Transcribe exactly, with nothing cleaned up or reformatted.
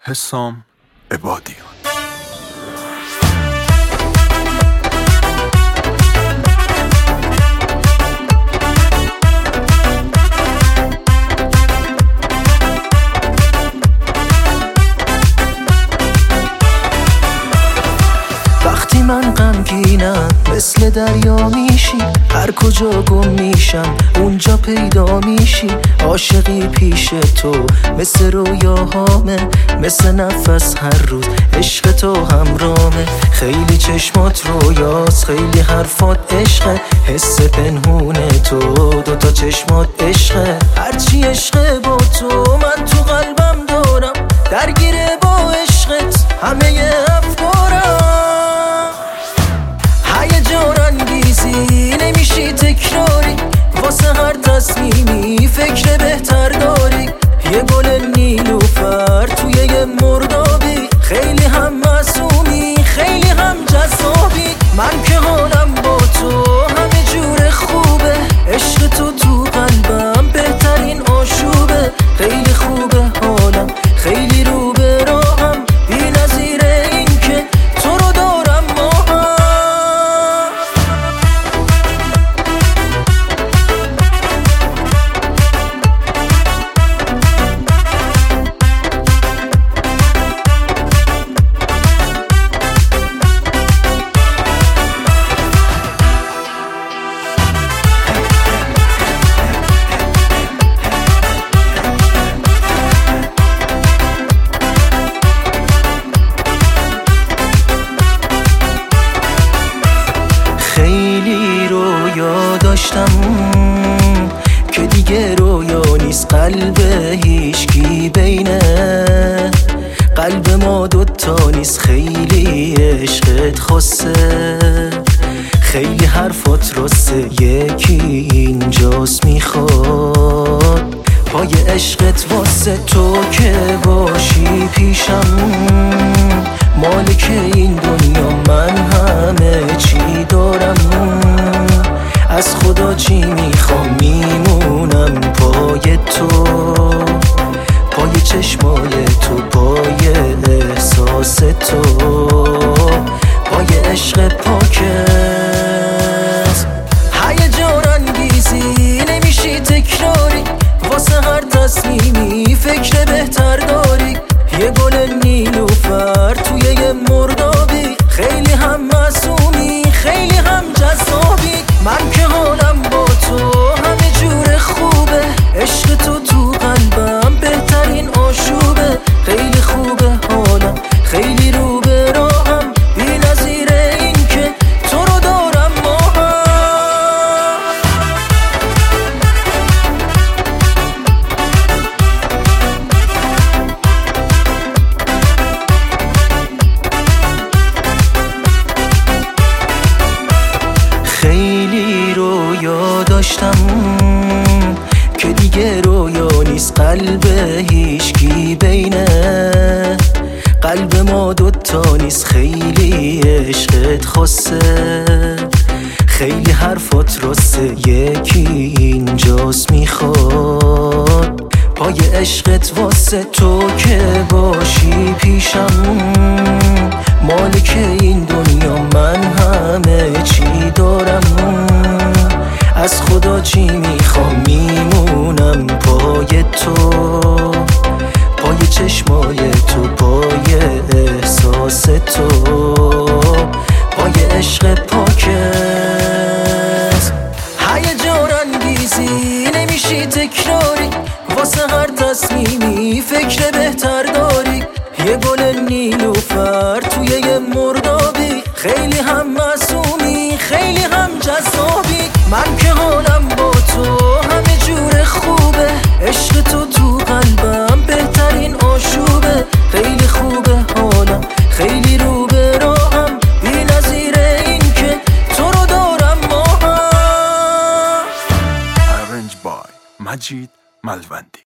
حسام عبادیان. وقتی من غمگینم مثل دریا میشی، هر کجا گم میشم اونجا پیدا میشی. عاشقی پیش تو مثل رویاهامه، مثل نفس هر روز عشق تو همرامه. خیلی چشمات رویاست، خیلی حرفات عشقه، حس پنهون تو دوتا چشمات عشقه. هرچی عشقه با تو من تو قلبم دارم، درگیره با عشقت همه افکارم. هیجان انگیزی نمیشی تکراری، واسه هر تصمیمی فکر بهتر داری. یه گل نیلوفر توی یه مردابی، خیلی هم معصومی خیلی هم جذابی. من که حالم با تو همه جور خوبه، عشق تو تو قلبم بهترین آشوبه. خیلی خوبه حالم، خیلی رو به راهم، بی نظیره این که تو رو دارم ماهم. خیلی رویا داشتم که دیگه رویا نیست، قلب هیچکی بینه قلب ما دوتا نیست. خیلی عشقت خاصه، خیلی حرفات راسته، یکی اینجاست میخواد پای عشقت واسه تو که باشی پیشم. مالک این دنیا من همه چی دارم، از خدا چی میخوام میمونم پای تو، پای چشمای تو، پای احساس تو، پای عشق پاکت. هیجان انگیزی نمیشی تکراری، واسه هر تصمیمی فکر بهتر داری. یه گل نیلوفر توی یه مردابی، خیلی هم معصومی خیلی هم جذابی. من که حالم با تو همه جور خوبه، عشق تو تو قلبم بهترین آشوبه. خیلی خوبه حالم، خیلی رو به راهم، بی نظیره این که تو رو دارم ماهم. خیلی رویا داشتم که دیگه رویا نیست، قلب هیچکی بینه قلب ما دوتا نیست. خیلی عشقت خاصه، خیلی حرفات راسته، یکی اینجاست میخواد پای عشقت واسه تو که باشی پیشم. مالک این دنیا من همه چی دارم، از خدا چی میخوام میمونم پای تو، پای چشمای تو، پای احساس تو، پای عشق پاکت. هیجان انگیزی نمیشی تکراری، واسه هر تصمیمی فکر بهتر داری. یه گل نیلوفر توی یه مردابی، خیلی هم معصومی خیلی هم جذابی. من که حالم با تو همه جور خوبه، عشق تو تو قلبم بهترین آشوبه. خیلی خوبه حالم، خیلی رو به راهم، بی نظیره این که تو رو دارم ماهم. Arranged by مجید ملوندی.